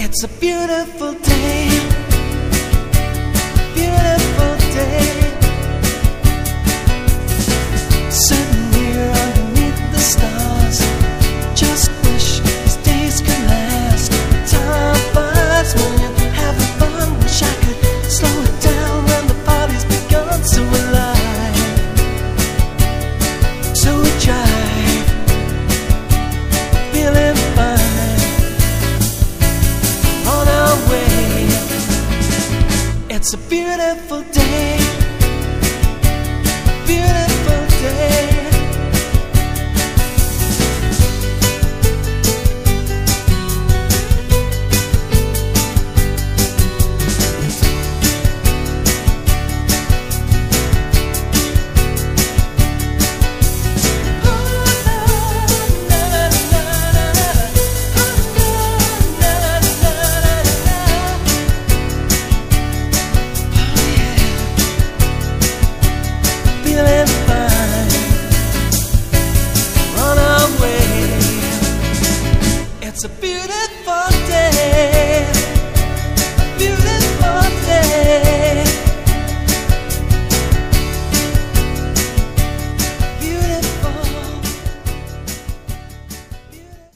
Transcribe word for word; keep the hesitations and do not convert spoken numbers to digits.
It's a beautiful day, beautiful day. Sitting here underneath the stars, just wish these days could last. Time flies when you're having fun. Wish I could slow it down when the party's begun. So alive, so we drive, feeling fine on our way. It's a beautiful day, beautiful day. It's a beautiful day.